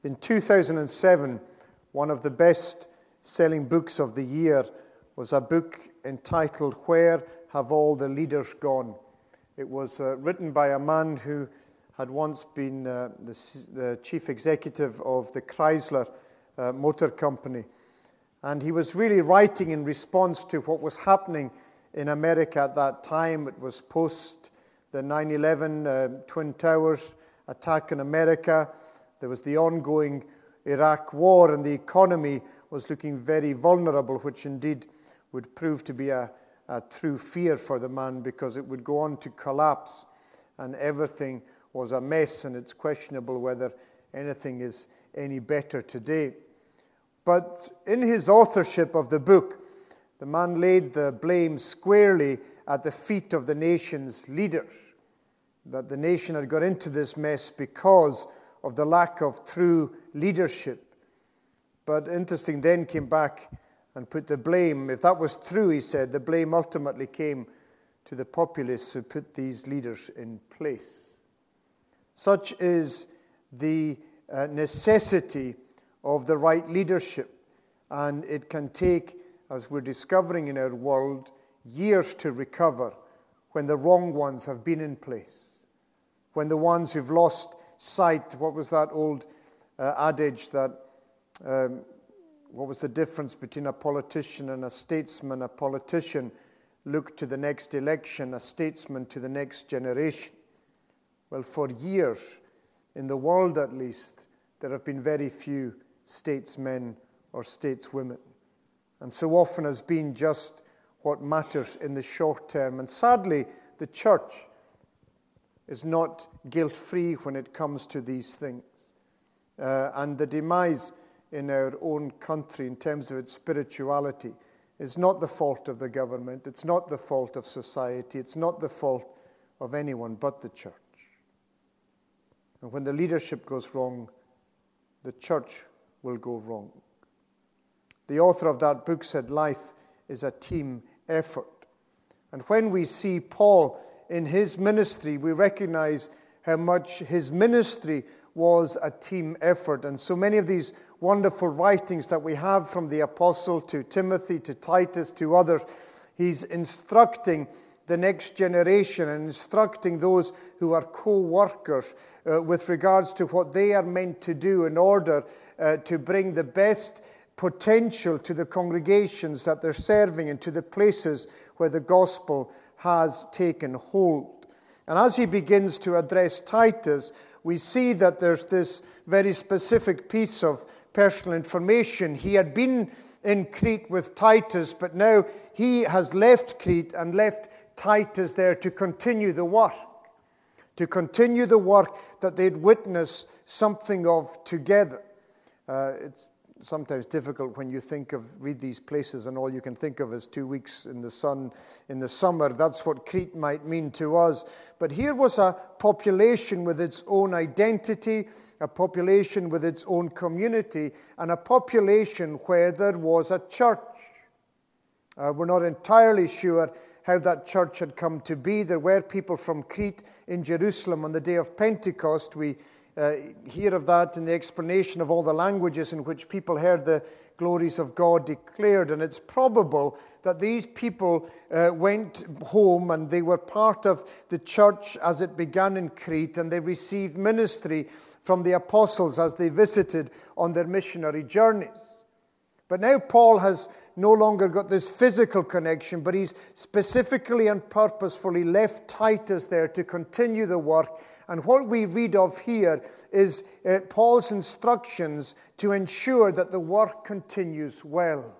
In 2007, one of the best-selling books of the year was a book entitled Where Have All the Leaders Gone? It was written by a man who had once been the chief executive of the Chrysler Motor Company. And he was really writing in response to what was happening in America at that time. It was post the 9/11 Twin Towers attack in America. There was the ongoing Iraq war, and the economy was looking very vulnerable, which indeed would prove to be a true fear for the man, because it would go on to collapse, and everything was a mess, and it's questionable whether anything is any better today. But in his authorship of the book, the man laid the blame squarely at the feet of the nation's leaders, that the nation had got into this mess because of the lack of true leadership. But interesting, then came back and put the blame, if that was true, he said, the blame ultimately came to the populists who put these leaders in place. Such is the necessity of the right leadership, and it can take, as we're discovering in our world, years to recover when the wrong ones have been in place, when the ones who've lost sight. What was that old adage that what was the difference between a politician and a statesman? A politician looked to the next election, a statesman to the next generation. Well, for years, in the world at least, there have been very few statesmen or stateswomen. And so often has been just what matters in the short term. And sadly, the church is not guilt-free when it comes to these things. And the demise in our own country in terms of its spirituality is not the fault of the government. It's not the fault of society. It's not the fault of anyone but the church. And when the leadership goes wrong, the church will go wrong. The author of that book said life is a team effort. And when we see Paul in his ministry, we recognize how much his ministry was a team effort. And so many of these wonderful writings that we have from the apostle to Timothy, to Titus, to others, he's instructing the next generation and instructing those who are co-workers with regards to what they are meant to do in order to bring the best potential to the congregations that they're serving and to the places where the gospel has taken hold. And as he begins to address Titus, we see that there's this very specific piece of personal information. He had been in Crete with Titus, but now he has left Crete and left Titus there to continue the work. To continue the work that they'd witnessed something of together. It's sometimes difficult when you read these places and all you can think of is 2 weeks in the sun in the summer. That's what Crete might mean to us. But here was a population with its own identity, a population with its own community, and a population where there was a church. We're not entirely sure how that church had come to be. There were people from Crete in Jerusalem on the day of Pentecost. We hear of that in the explanation of all the languages in which people heard the glories of God declared. And it's probable that these people went home and they were part of the church as it began in Crete, and they received ministry from the apostles as they visited on their missionary journeys. But now Paul has no longer got this physical connection, but he's specifically and purposefully left Titus there to continue the work. And what we read of here is Paul's instructions to ensure that the work continues well.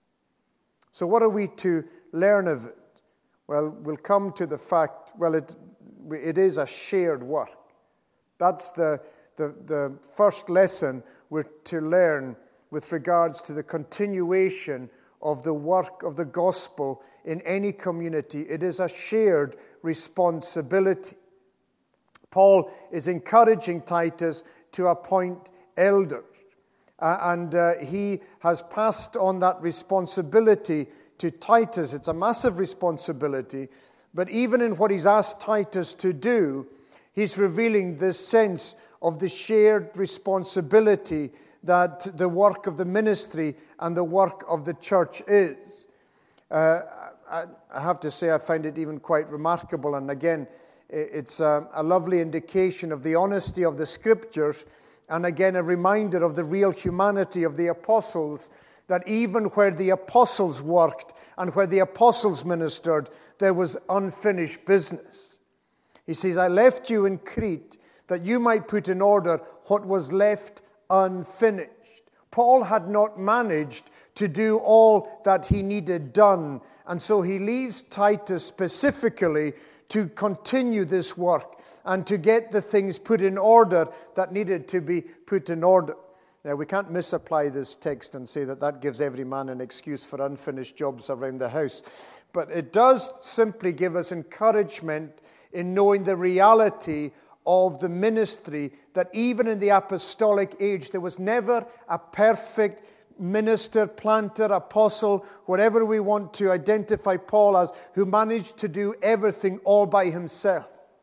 So what are we to learn of it? Well, we'll come to the fact, it is a shared work. That's the first lesson we're to learn with regards to the continuation of the work of the gospel in any community. It is a shared responsibility. Paul is encouraging Titus to appoint elders. And he has passed on that responsibility to Titus. It's a massive responsibility. But even in what he's asked Titus to do, he's revealing this sense of the shared responsibility that the work of the ministry and the work of the church is. I have to say I find it even quite remarkable, and again, it's a lovely indication of the honesty of the Scriptures, and again a reminder of the real humanity of the apostles, that even where the apostles worked and where the apostles ministered, there was unfinished business. He says, I left you in Crete that you might put in order what was left unfinished. Paul had not managed to do all that he needed done, and so he leaves Titus specifically to continue this work and to get the things put in order that needed to be put in order. Now, we can't misapply this text and say that that gives every man an excuse for unfinished jobs around the house. But it does simply give us encouragement in knowing the reality of the ministry, that even in the apostolic age, there was never a perfect minister, planter, apostle, whatever we want to identify Paul as, who managed to do everything all by himself.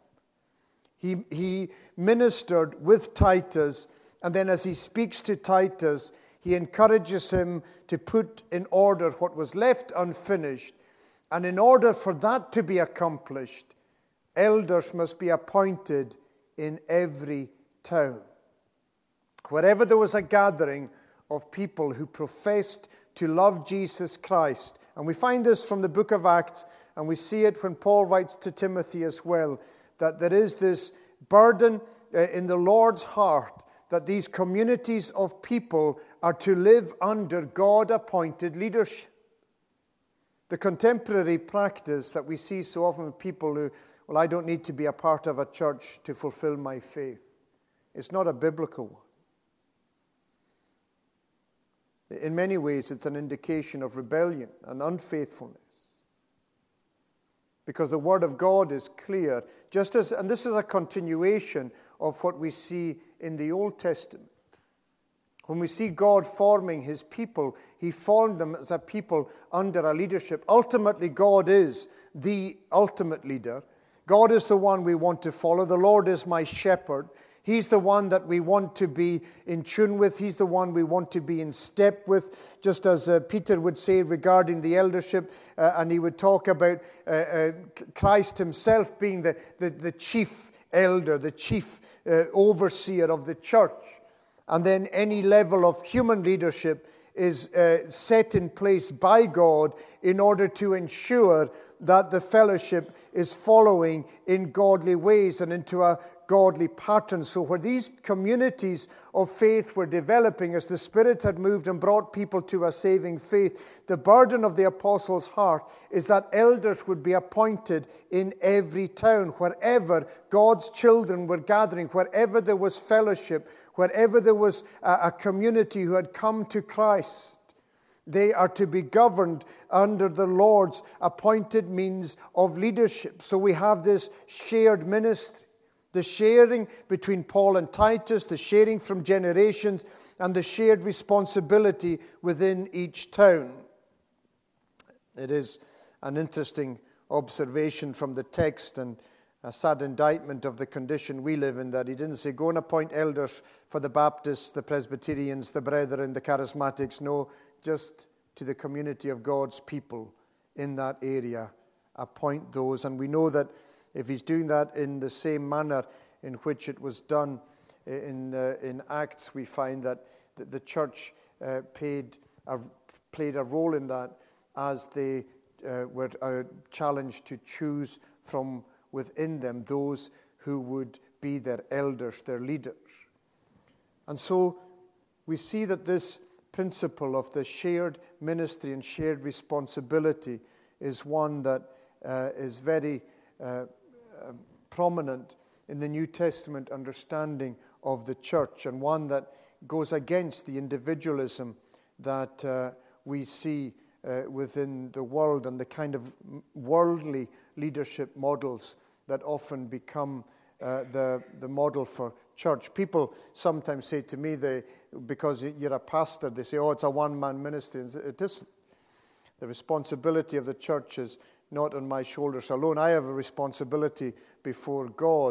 He ministered with Titus, and then as he speaks to Titus, he encourages him to put in order what was left unfinished. And in order for that to be accomplished, elders must be appointed in every town. Wherever there was a gathering of people who professed to love Jesus Christ, and we find this from the book of Acts, and we see it when Paul writes to Timothy as well, that there is this burden in the Lord's heart that these communities of people are to live under God-appointed leadership. The contemporary practice that we see so often with people who, well, I don't need to be a part of a church to fulfill my faith. It's not a biblical one. In many ways, it's an indication of rebellion and unfaithfulness. Because the Word of God is clear, and this is a continuation of what we see in the Old Testament. When we see God forming His people, He formed them as a people under a leadership. Ultimately, God is the ultimate leader. God is the one we want to follow. The Lord is my shepherd. He's the one that we want to be in tune with. He's the one we want to be in step with, just as Peter would say regarding the eldership, and he would talk about Christ himself being the chief elder, the chief overseer of the church. And then any level of human leadership is set in place by God in order to ensure that the fellowship is following in godly ways and into a godly pattern. So where these communities of faith were developing, as the Spirit had moved and brought people to a saving faith, the burden of the apostles' heart is that elders would be appointed in every town, wherever God's children were gathering, wherever there was fellowship, wherever there was a community who had come to Christ. They are to be governed under the Lord's appointed means of leadership. So we have this shared ministry, the sharing between Paul and Titus, the sharing from generations, and the shared responsibility within each town. It is an interesting observation from the text and a sad indictment of the condition we live in, that he didn't say, go and appoint elders for the Baptists, the Presbyterians, the Brethren, the Charismatics. No, just to the community of God's people in that area, appoint those. And we know that if he's doing that in the same manner in which it was done in Acts, we find that the church played a role in that, as they were challenged to choose from within them those who would be their elders, their leaders. And so we see that this principle of the shared ministry and shared responsibility is one that is very prominent in the New Testament understanding of the church, and one that goes against the individualism that we see within the world and the kind of worldly leadership models that often become the model for church. People sometimes say to me, because you're a pastor, they say, oh, it's a one-man ministry. It isn't. The responsibility of the church is not on my shoulders alone. I have a responsibility before God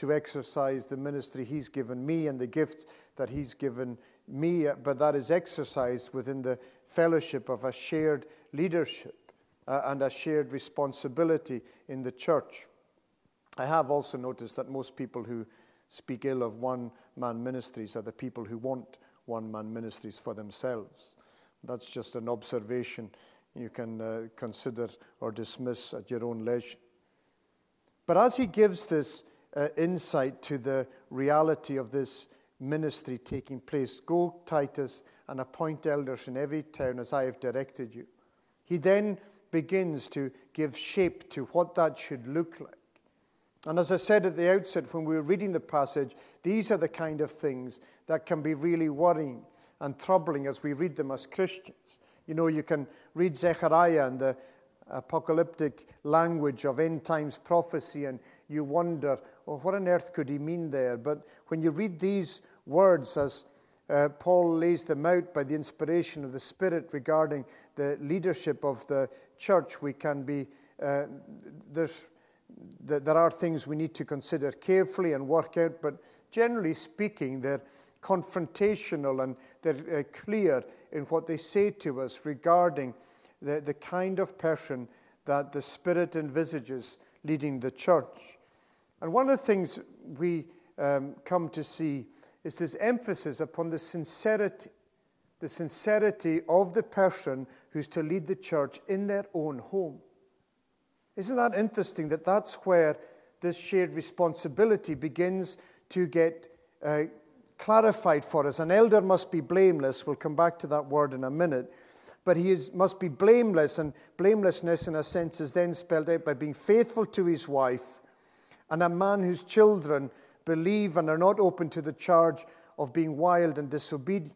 to exercise the ministry He's given me and the gifts that He's given me, but that is exercised within the fellowship of a shared leadership and a shared responsibility in the church. I have also noticed that most people who speak ill of one-man ministries are the people who want one-man ministries for themselves. That's just an observation you can consider or dismiss at your own leisure. But as he gives this insight to the reality of this ministry taking place, go, Titus, and appoint elders in every town as I have directed you. He then begins to give shape to what that should look like. And as I said at the outset when we were reading the passage, these are the kind of things that can be really worrying and troubling as we read them as Christians. You know, you can read Zechariah and the apocalyptic language of end times prophecy, and you wonder, oh, what on earth could he mean there? But when you read these words as Paul lays them out by the inspiration of the Spirit regarding the leadership of the church, we can be, there are things we need to consider carefully and work out, but generally speaking, they're confrontational and they're clear in what they say to us regarding the kind of person that the Spirit envisages leading the church. And one of the things we come to see is this emphasis upon the sincerity of the person who's to lead the church in their own home. Isn't that interesting that that's where this shared responsibility begins to get clarified for us? An elder must be blameless. We'll come back to that word in a minute. But must be blameless, and blamelessness in a sense is then spelled out by being faithful to his wife, and a man whose children believe and are not open to the charge of being wild and disobedient.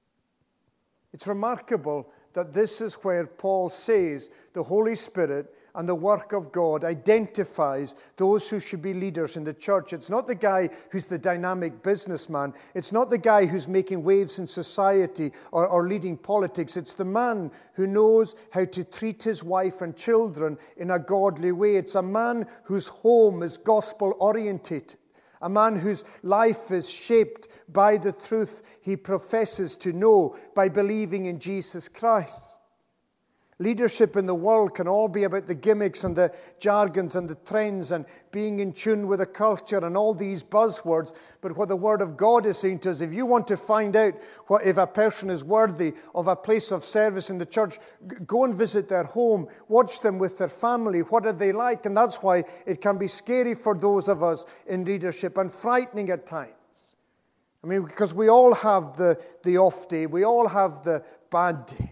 It's remarkable that this is where Paul says the Holy Spirit and the work of God identifies those who should be leaders in the church. It's not the guy who's the dynamic businessman. It's not the guy who's making waves in society or leading politics. It's the man who knows how to treat his wife and children in a godly way. It's a man whose home is gospel-orientated. A man whose life is shaped by the truth he professes to know by believing in Jesus Christ. Leadership in the world can all be about the gimmicks and the jargons and the trends and being in tune with the culture and all these buzzwords. But what the Word of God is saying to us, if you want to find out if a person is worthy of a place of service in the church, go and visit their home, watch them with their family. What are they like? And that's why it can be scary for those of us in leadership and frightening at times. I mean, because we all have the off day. We all have the bad day.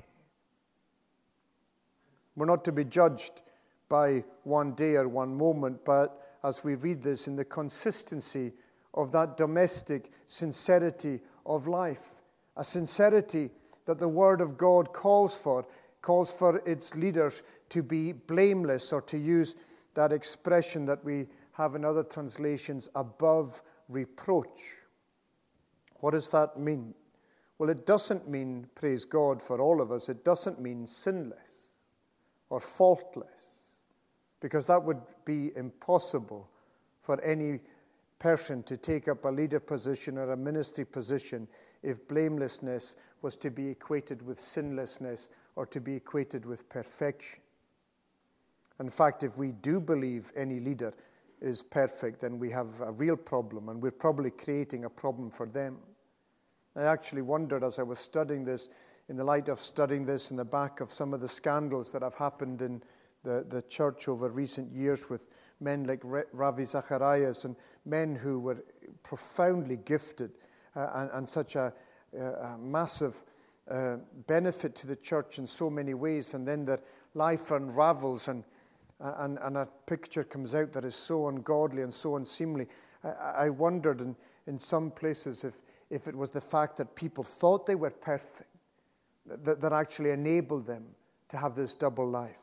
We're not to be judged by one day or one moment, but as we read this, in the consistency of that domestic sincerity of life, a sincerity that the Word of God calls for its leaders to be blameless, or to use that expression that we have in other translations, above reproach. What does that mean? Well, it doesn't mean, praise God for all of us, it doesn't mean sinless or faultless, because that would be impossible for any person to take up a leader position or a ministry position if blamelessness was to be equated with sinlessness or to be equated with perfection. In fact, if we do believe any leader is perfect, then we have a real problem, and we're probably creating a problem for them. I actually wondered as I was studying this, in the light of studying this in the back of some of the scandals that have happened in the church over recent years with men like Ravi Zacharias and men who were profoundly gifted and such a massive benefit to the church in so many ways, and then their life unravels and a picture comes out that is so ungodly and so unseemly. I wondered in some places if it was the fact that people thought they were perfect that actually enabled them to have this double life.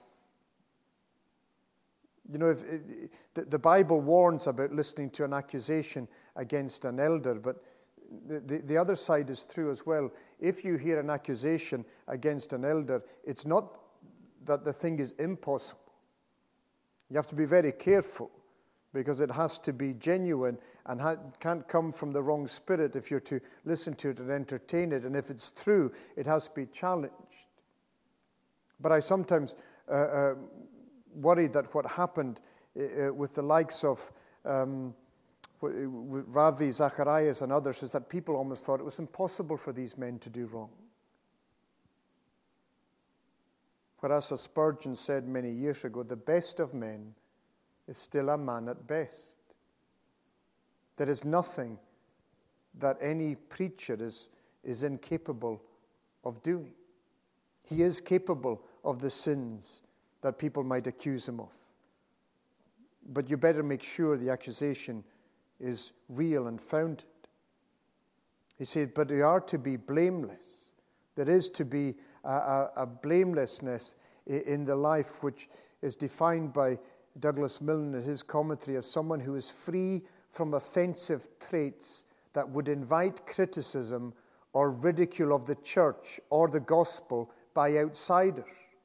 You know, the Bible warns about listening to an accusation against an elder, but the other side is true as well. If you hear an accusation against an elder, it's not that the thing is impossible. You have to be very careful, because it has to be genuine and can't come from the wrong spirit if you're to listen to it and entertain it. And if it's true, it has to be challenged. But I sometimes worry that what happened with the likes of with Ravi Zacharias and others is that people almost thought it was impossible for these men to do wrong. Whereas, as Spurgeon said many years ago, the best of men is still a man at best. There is nothing that any preacher is incapable of doing. He is capable of the sins that people might accuse him of. But you better make sure the accusation is real and founded. He said, but we are to be blameless. There is to be a blamelessness in the life which is defined by Douglas Milne in his commentary as someone who is free from offensive traits that would invite criticism or ridicule of the church or the gospel by outsiders.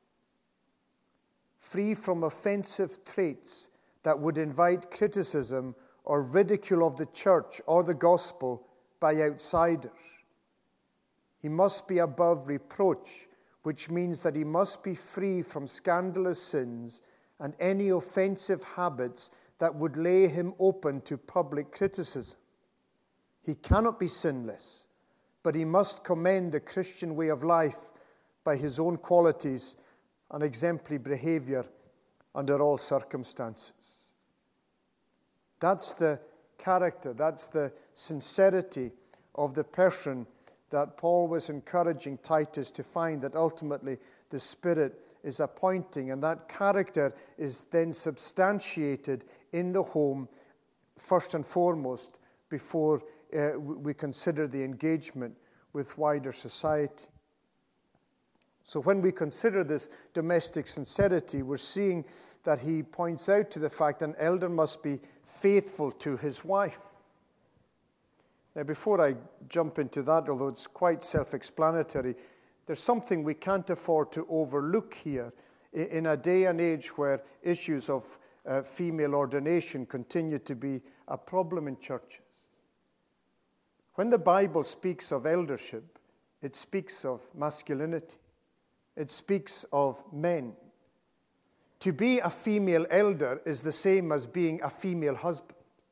Free from offensive traits that would invite criticism or ridicule of the church or the gospel by outsiders. He must be above reproach, which means that he must be free from scandalous sins and any offensive habits that would lay him open to public criticism. He cannot be sinless, but he must commend the Christian way of life by his own qualities and exemplary behavior under all circumstances. That's the character, that's the sincerity of the person that Paul was encouraging Titus to find, that ultimately the Spirit is appointing, and that character is then substantiated in the home first and foremost before we consider the engagement with wider society. So when we consider this domestic sincerity, we're seeing that he points out to the fact an elder must be faithful to his wife. Now, before I jump into that, although it's quite self-explanatory, there's something we can't afford to overlook here in a day and age where issues of female ordination continue to be a problem in churches. When the Bible speaks of eldership, it speaks of masculinity. It speaks of men. To be a female elder is the same as being a female husband.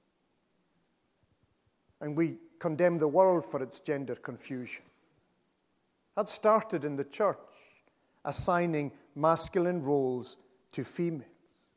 And we condemn the world for its gender confusion. That started in the church, assigning masculine roles to females.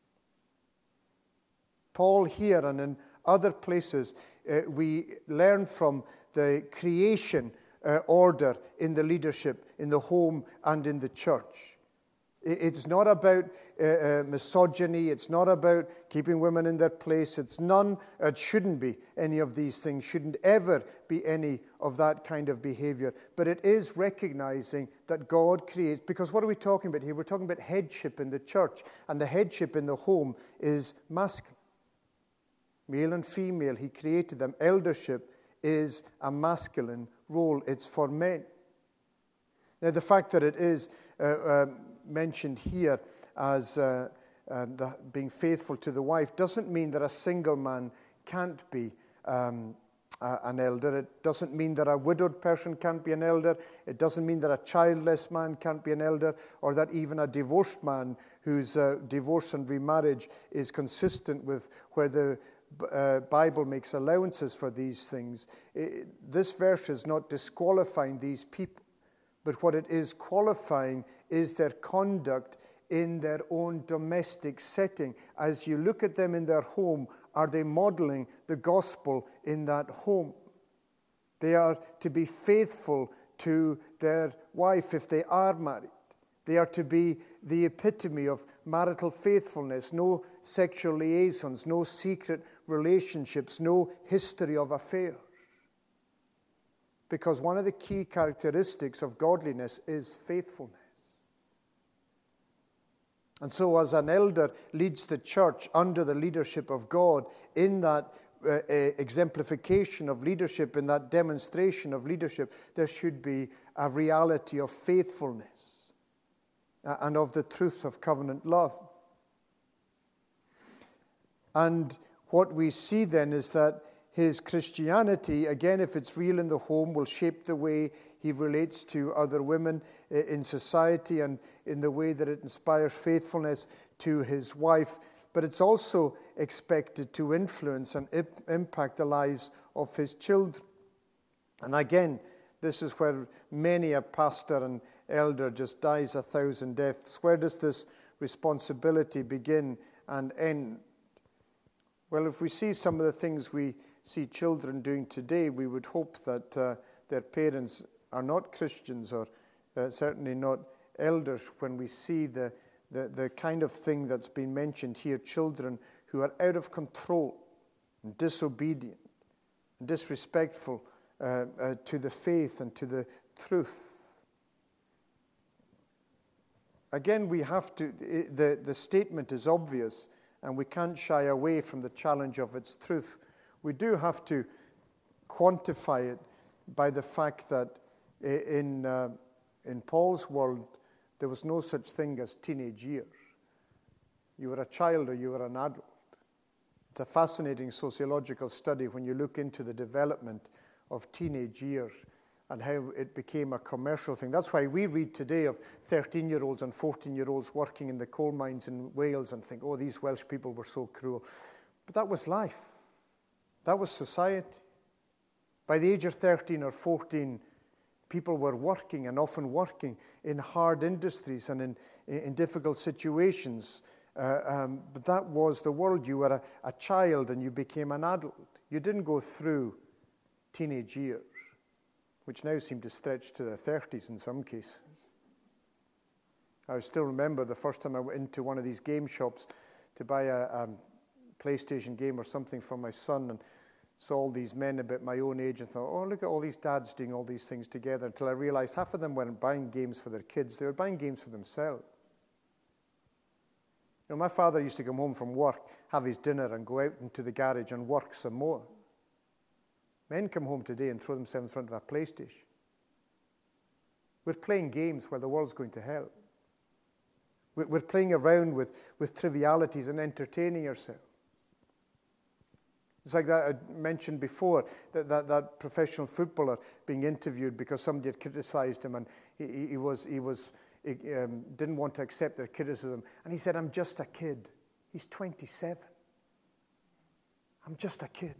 Paul here and in other places, we learn from the creation order in the leadership, in the home and in the church. It's not about misogyny. It's not about keeping women in their place. It shouldn't be any of these things. Shouldn't ever be any of that kind of behavior. But it is recognizing that God creates, because what are we talking about here? We're talking about headship in the church, and the headship in the home is masculine. Male and female, he created them. Eldership is a masculine role. It's for men. Now, the fact that it is mentioned here as being faithful to the wife doesn't mean that a single man can't be an elder. It doesn't mean that a widowed person can't be an elder. It doesn't mean that a childless man can't be an elder, or that even a divorced man whose divorce and remarriage is consistent with where the Bible makes allowances for these things. This verse is not disqualifying these people, but what it is qualifying is their conduct in their own domestic setting. As you look at them in their home, are they modeling the gospel in that home? They are to be faithful to their wife if they are married. They are to be the epitome of marital faithfulness, no sexual liaisons, no secret relationships, no history of affairs. Because one of the key characteristics of godliness is faithfulness. And so as an elder leads the church under the leadership of God in that exemplification of leadership, in that demonstration of leadership, there should be a reality of faithfulness and of the truth of covenant love. And what we see then is that his Christianity, again, if it's real in the home, will shape the way he relates to other women in society and in the way that it inspires faithfulness to his wife. But it's also expected to influence and impact the lives of his children. And again, this is where many a pastor and elder just dies 1,000 deaths. Where does this responsibility begin and end? Well, if we see some of the things we see children doing today, we would hope that their parents are not Christians or certainly not elders. When we see the kind of thing that's been mentioned here, children who are out of control and disobedient and disrespectful to the faith and to the truth. Again, we have to, the statement is obvious, and we can't shy away from the challenge of its truth. We do have to quantify it by the fact that in Paul's world, there was no such thing as teenage years. You were a child or you were an adult. It's a fascinating sociological study when you look into the development of teenage years and how it became a commercial thing. That's why we read today of 13-year-olds and 14-year-olds working in the coal mines in Wales and think, oh, these Welsh people were so cruel. But that was life. That was society. By the age of 13 or 14, people were working and often working in hard industries and in difficult situations. But that was the world. You were a child and you became an adult. You didn't go through teenage years, which now seem to stretch to the 30s in some cases. I still remember the first time I went into one of these game shops to buy a PlayStation game or something for my son, and saw all these men about my own age and thought, oh, look at all these dads doing all these things together, until I realized half of them weren't buying games for their kids, they were buying games for themselves. You know, my father used to come home from work, have his dinner, and go out into the garage and work some more. Men come home today and throw themselves in front of a PlayStation. We're playing games while the world's going to hell. We're playing around with trivialities and entertaining ourselves. It's like that I mentioned before, that professional footballer being interviewed because somebody had criticized him, and he didn't want to accept their criticism. And he said, I'm just a kid. He's 27. I'm just a kid.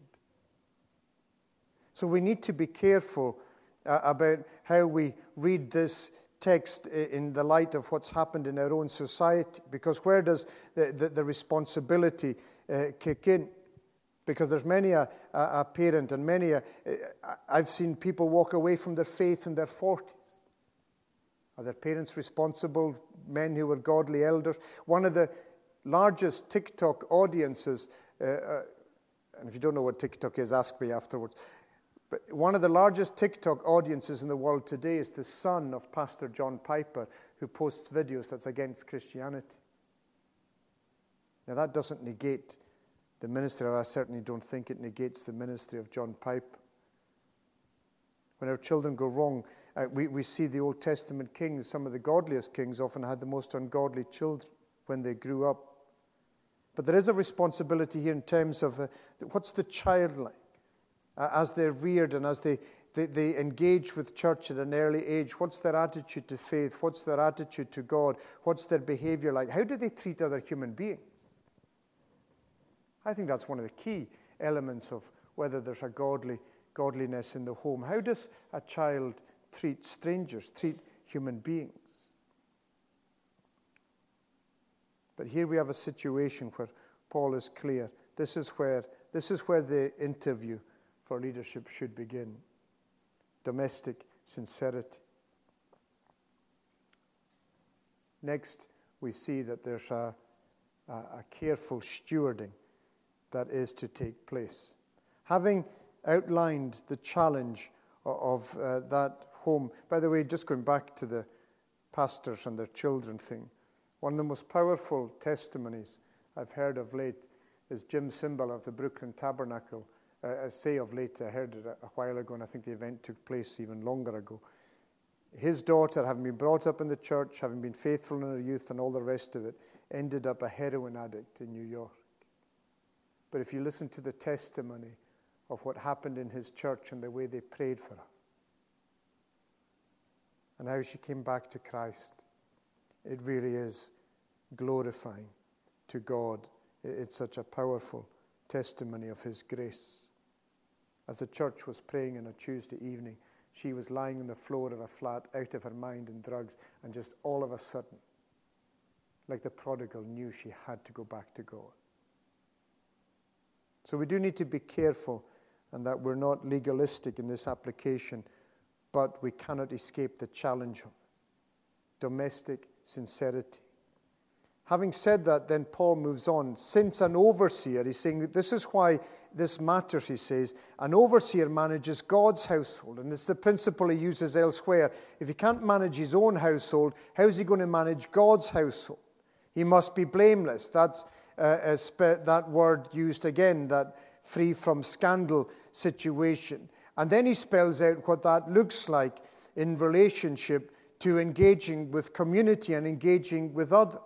So we need to be careful about how we read this text in the light of what's happened in our own society, because where does the responsibility kick in? Because there's many a parent and I've seen people walk away from their faith in their 40s. Are their parents responsible, men who were godly elders? One of the largest TikTok audiences, and if you don't know what TikTok is, ask me afterwards. But one of the largest TikTok audiences in the world today is the son of Pastor John Piper, who posts videos that's against Christianity. Now, that doesn't negate the ministry, or I certainly don't think it negates the ministry of John Piper. When our children go wrong, we see the Old Testament kings, some of the godliest kings often had the most ungodly children when they grew up. But there is a responsibility here in terms of what's the child like? As they're reared and as they engage with church at an early age, what's their attitude to faith? What's their attitude to God? What's their behavior like? How do they treat other human beings? I think that's one of the key elements of whether there's a godliness in the home. How does a child treat strangers, treat human beings? But here we have a situation where Paul is clear. This is where the interview for leadership should begin. Domestic sincerity. Next, we see that there's a careful stewarding that is to take place. Having outlined the challenge of that home, by the way, just going back to the pastors and their children thing, one of the most powerful testimonies I've heard of late is Jim Simbal of the Brooklyn Tabernacle. I say of late, I heard it a while ago, and I think the event took place even longer ago. His daughter, having been brought up in the church, having been faithful in her youth and all the rest of it, ended up a heroin addict in New York. But if you listen to the testimony of what happened in his church and the way they prayed for her. And how she came back to Christ. It really is glorifying to God. It's such a powerful testimony of his grace. As the church was praying on a Tuesday evening, she was lying on the floor of a flat, out of her mind in drugs, and just all of a sudden, like the prodigal, knew she had to go back to God. So we do need to be careful, and that we're not legalistic in this application, but we cannot escape the challenge of domestic sincerity. Having said that, then Paul moves on. Since an overseer, he's saying that this is why this matters, he says. An overseer manages God's household, and it's the principle he uses elsewhere. If he can't manage his own household, how's he going to manage God's household? He must be blameless. That's that word used again, that free from scandal situation. And then he spells out what that looks like in relationship to engaging with community and engaging with others.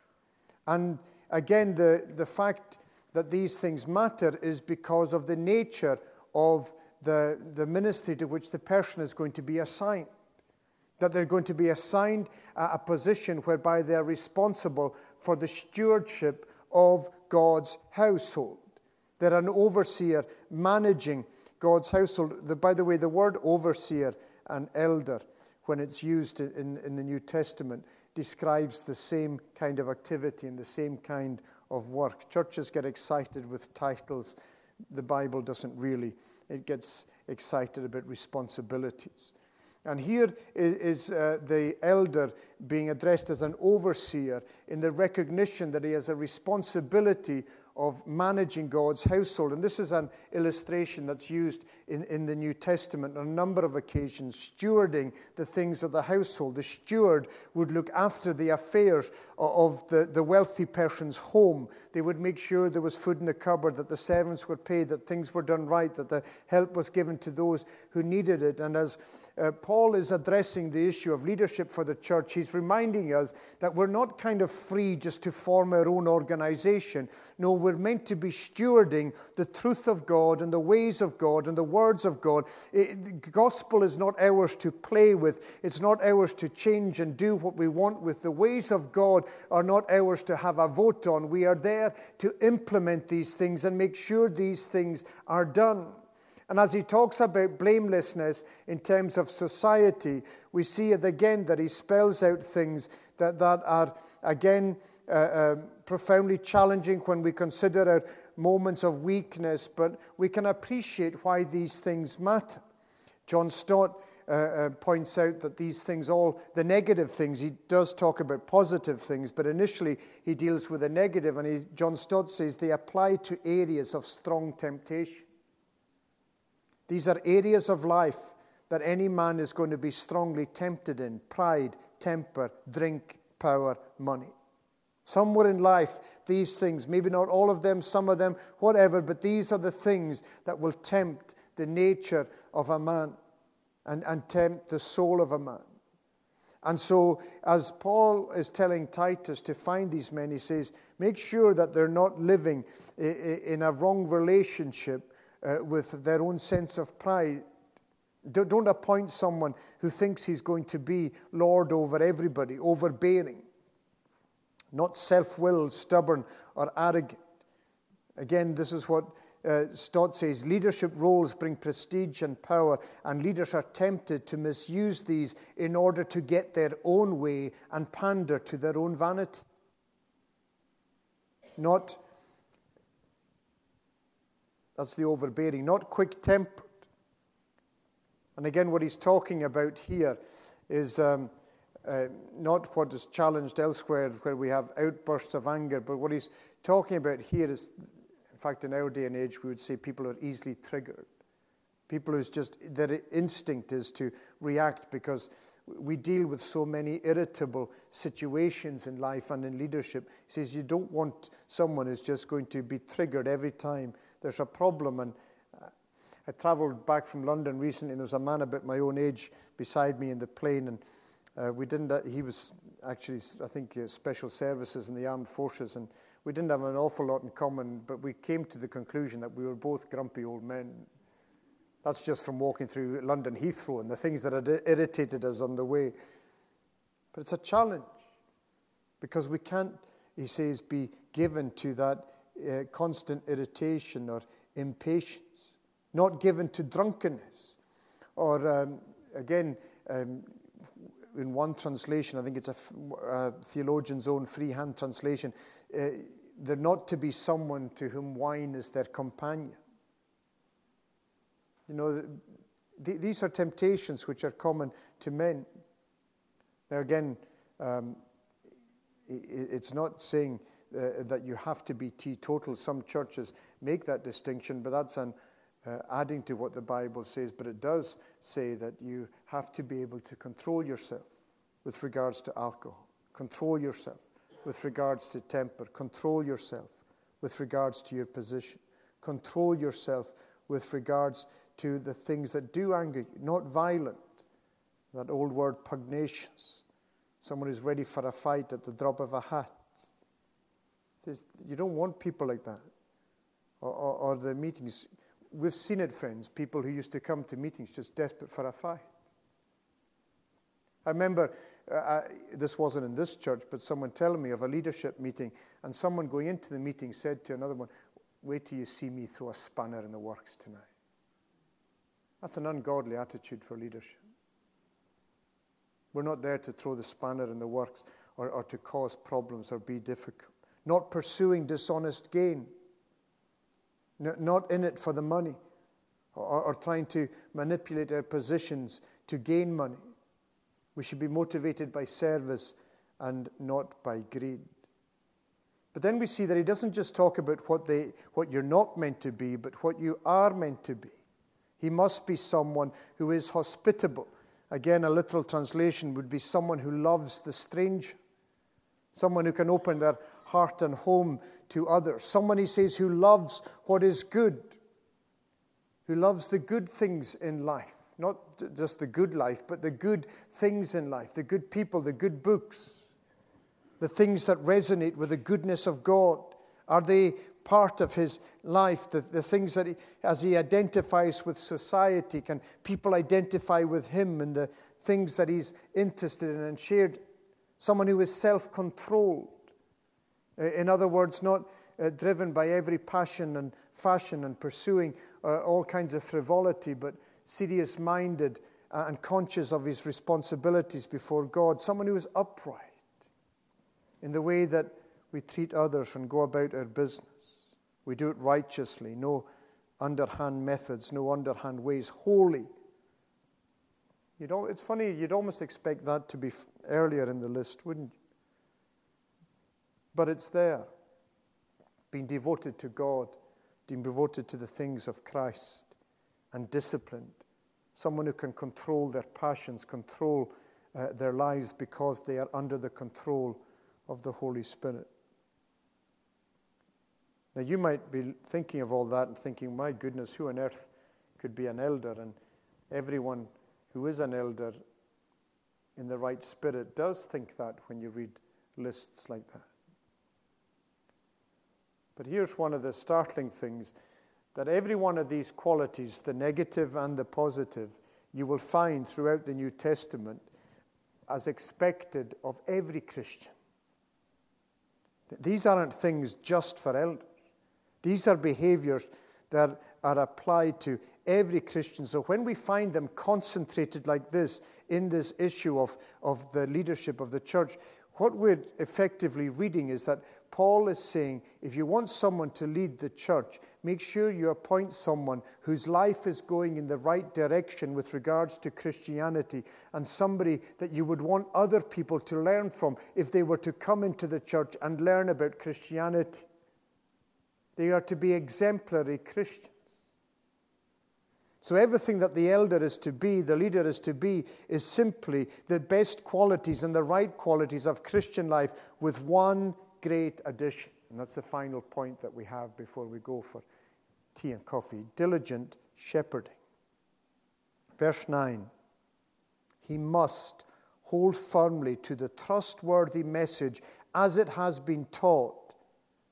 And again, the fact that these things matter is because of the nature of the ministry to which the person is going to be assigned. That they're going to be assigned a position whereby they're responsible for the stewardship of God's household. They're an overseer managing God's household. By the way, the word overseer and elder, when it's used in the New Testament, describes the same kind of activity and the same kind of work. Churches get excited with titles. The Bible doesn't really. It gets excited about responsibilities. And here is the elder being addressed as an overseer in the recognition that he has a responsibility of managing God's household. And this is an illustration that's used in the New Testament on a number of occasions, stewarding the things of the household. The steward would look after the affairs of the wealthy person's home. They would make sure there was food in the cupboard, that the servants were paid, that things were done right, that the help was given to those who needed it. And as Paul is addressing the issue of leadership for the church, he's reminding us that we're not kind of free just to form our own organization. No, we're meant to be stewarding the truth of God and the ways of God and the words of God. The gospel is not ours to play with. It's not ours to change and do what we want with. The ways of God are not ours to have a vote on. We are there to implement these things and make sure these things are done. And as he talks about blamelessness in terms of society, we see it again that he spells out things that are, again, profoundly challenging when we consider our moments of weakness, but we can appreciate why these things matter. John Stott points out that these things, all the negative things, he does talk about positive things, but initially he deals with the negative, and John Stott says they apply to areas of strong temptation. These are areas of life that any man is going to be strongly tempted in: pride, temper, drink, power, money. Somewhere in life, these things, maybe not all of them, some of them, whatever, but these are the things that will tempt the nature of a man and tempt the soul of a man. And so, as Paul is telling Titus to find these men, he says, make sure that they're not living in a wrong relationship with their own sense of pride. Don't appoint someone who thinks he's going to be Lord over everybody, overbearing, not self-willed, stubborn, or arrogant. Again, this is what Stott says: leadership roles bring prestige and power, and leaders are tempted to misuse these in order to get their own way and pander to their own vanity. That's the overbearing, not quick-tempered. And again, what he's talking about here is not what is challenged elsewhere, where we have outbursts of anger, but what he's talking about here is, in fact, in our day and age, we would say people are easily triggered. People whose just, their instinct is to react because we deal with so many irritable situations in life and in leadership. He says you don't want someone who's just going to be triggered every time there's a problem. And I travelled back from London recently, and there was a man about my own age beside me in the plane, and he was actually, I think, special services in the armed forces, and we didn't have an awful lot in common, but we came to the conclusion that we were both grumpy old men. That's just from walking through London Heathrow and the things that had irritated us on the way. But it's a challenge because we can't, he says, be given to that constant irritation or impatience, not given to drunkenness. Or again, in one translation, I think it's a theologian's own freehand translation, they're not to be someone to whom wine is their companion. You know, these are temptations which are common to men. Now again, it's not saying that you have to be teetotal. Some churches make that distinction, but that's adding to what the Bible says. But it does say that you have to be able to control yourself with regards to alcohol, control yourself with regards to temper, control yourself with regards to your position, control yourself with regards to the things that do anger you, not violent. That old word, pugnacious. Someone who's ready for a fight at the drop of a hat. You don't want people like that. Or the meetings. We've seen it, friends, people who used to come to meetings just desperate for a fight. I remember, this wasn't in this church, but someone telling me of a leadership meeting, and someone going into the meeting said to another one, "Wait till you see me throw a spanner in the works tonight." That's an ungodly attitude for leadership. We're not there to throw the spanner in the works or to cause problems or be difficult. Not pursuing dishonest gain. Not in it for the money or trying to manipulate our positions to gain money. We should be motivated by service and not by greed. But then we see that he doesn't just talk about what you're not meant to be, but what you are meant to be. He must be someone who is hospitable. Again, a literal translation would be someone who loves the stranger. Someone who can open their heart and home to others. Someone, he says, who loves what is good. Who loves the good things in life. Not just the good life, but the good things in life. The good people, the good books. The things that resonate with the goodness of God. Are they part of his life? The things that as he identifies with society, can people identify with him and the things that he's interested in and shared? Someone who is self-controlled. In other words, not driven by every passion and fashion and pursuing all kinds of frivolity, but serious-minded and conscious of his responsibilities before God. Someone who is upright in the way that we treat others and go about our business. We do it righteously, no underhand methods, no underhand ways, holy. It's funny, you'd almost expect that to be earlier in the list, wouldn't you? But it's there. Being devoted to God, being devoted to the things of Christ, and disciplined. Someone who can control their passions, control their lives because they are under the control of the Holy Spirit. Now, you might be thinking of all that and thinking, my goodness, who on earth could be an elder? And everyone who is an elder in the right spirit does think that when you read lists like that. But here's one of the startling things, that every one of these qualities, the negative and the positive, you will find throughout the New Testament as expected of every Christian. These aren't things just for elders. These are behaviors that are applied to every Christian. So when we find them concentrated like this in this issue of the leadership of the church, what we're effectively reading is that Paul is saying, if you want someone to lead the church, make sure you appoint someone whose life is going in the right direction with regards to Christianity, and somebody that you would want other people to learn from if they were to come into the church and learn about Christianity. They are to be exemplary Christians. So everything that the elder is to be, the leader is to be, is simply the best qualities and the right qualities of Christian life with one great addition. And that's the final point that we have before we go for tea and coffee. Diligent shepherding. Verse 9. He must hold firmly to the trustworthy message as it has been taught,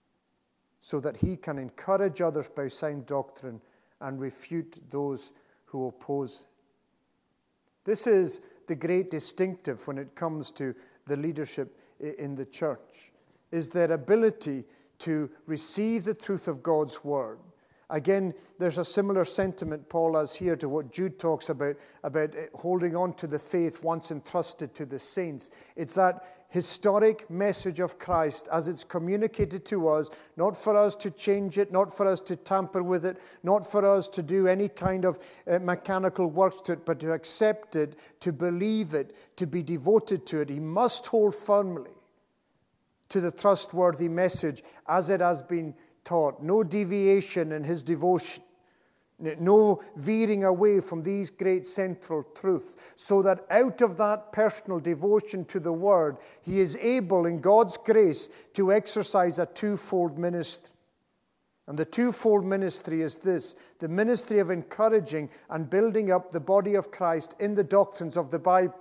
so that he can encourage others by sound doctrine and refute those who oppose. This is the great distinctive when it comes to the leadership in the church, is their ability to receive the truth of God's word. Again, there's a similar sentiment Paul has here to what Jude talks about holding on to the faith once entrusted to the saints. It's that historic message of Christ as it's communicated to us, not for us to change it, not for us to tamper with it, not for us to do any kind of mechanical work to it, but to accept it, to believe it, to be devoted to it. He must hold firmly to the trustworthy message as it has been taught. No deviation in his devotion. No veering away from these great central truths, so that out of that personal devotion to the Word, he is able, in God's grace, to exercise a twofold ministry. And the twofold ministry is this: the ministry of encouraging and building up the body of Christ in the doctrines of the Bible.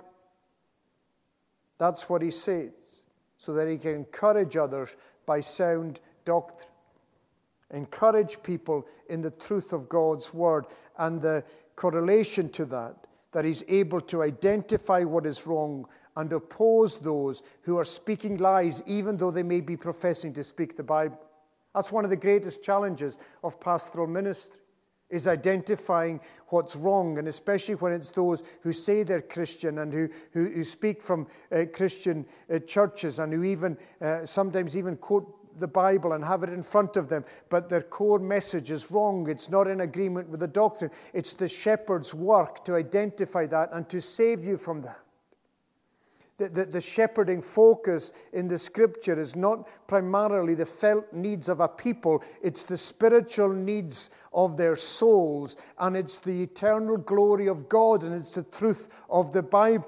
That's what he says, so that he can encourage others by sound doctrine. Encourage people in the truth of God's word, and the correlation to that he's able to identify what is wrong and oppose those who are speaking lies, even though they may be professing to speak the Bible. That's one of the greatest challenges of pastoral ministry, is identifying what's wrong, and especially when it's those who say they're Christian and who speak from Christian churches, and who even sometimes even quote the Bible and have it in front of them, but their core message is wrong. It's not in agreement with the doctrine. It's the shepherd's work to identify that and to save you from that. The shepherding focus in the Scripture is not primarily the felt needs of a people. It's the spiritual needs of their souls, and it's the eternal glory of God, and it's the truth of the Bible.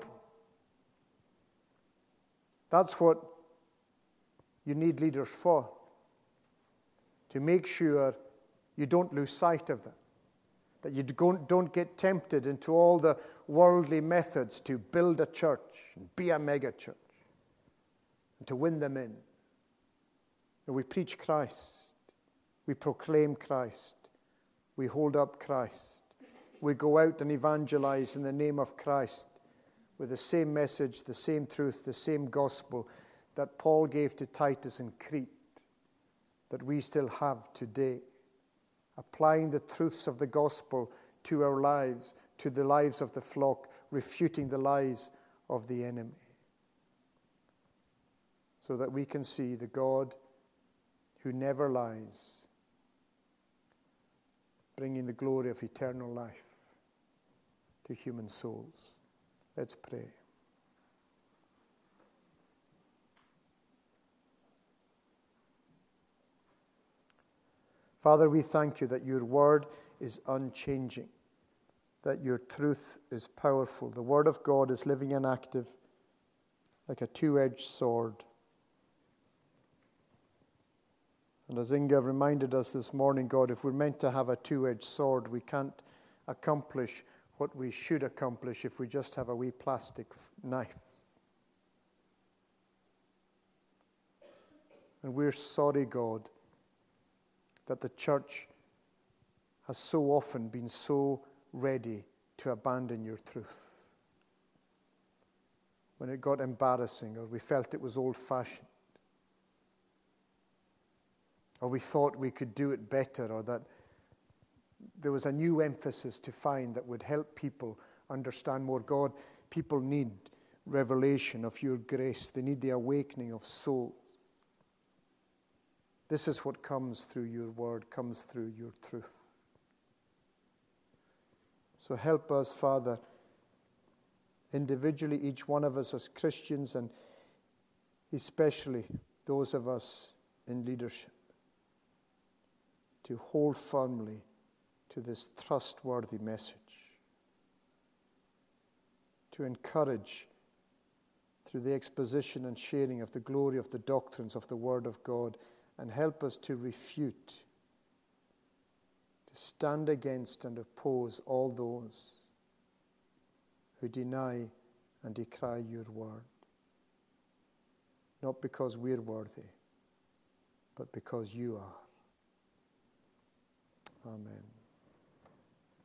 That's what you need leaders for, to make sure you don't lose sight of that you don't get tempted into all the worldly methods to build a church and be a mega church and to win them in. And we preach Christ, we proclaim Christ, we hold up Christ, we go out and evangelize in the name of Christ with the same message, the same truth, the same gospel that Paul gave to Titus in Crete, that we still have today, applying the truths of the gospel to our lives, to the lives of the flock, refuting the lies of the enemy, so that we can see the God who never lies, bringing the glory of eternal life to human souls. Let's pray. Father, we thank you that your word is unchanging, that your truth is powerful. The word of God is living and active, like a two-edged sword. And as Inga reminded us this morning, God, if we're meant to have a two-edged sword, we can't accomplish what we should accomplish if we just have a wee plastic knife. And we're sorry, God, that the church has so often been so ready to abandon your truth. When it got embarrassing, or we felt it was old-fashioned, or we thought we could do it better, or that there was a new emphasis to find that would help people understand more. God, people need revelation of your grace. They need the awakening of souls. This is what comes through your word, comes through your truth. So help us, Father, individually, each one of us as Christians, and especially those of us in leadership, to hold firmly to this trustworthy message, to encourage through the exposition and sharing of the glory of the doctrines of the Word of God, and help us to refute, to stand against and oppose all those who deny and decry your word. Not because we're worthy, but because you are. Amen.